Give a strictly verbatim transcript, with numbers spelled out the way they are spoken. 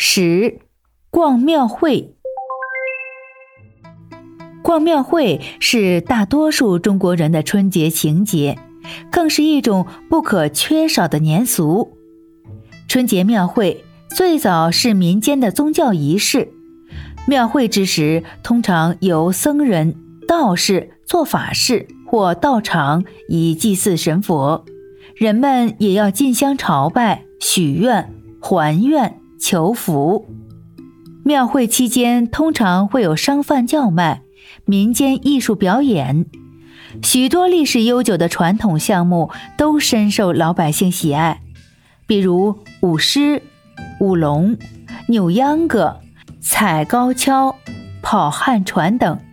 十、逛庙会。逛庙会是大多数中国人的春节情节，更是一种不可缺少的年俗。春节庙会最早是民间的宗教仪式，庙会之时通常由僧人、道士做法事或到场以祭祀神佛，人们也要进香朝拜、许愿、还愿、求福。庙会期间通常会有商贩叫卖、民间艺术表演，许多历史悠久的传统项目都深受老百姓喜爱，比如舞狮、舞龙、扭秧歌、踩高跷、跑旱船等。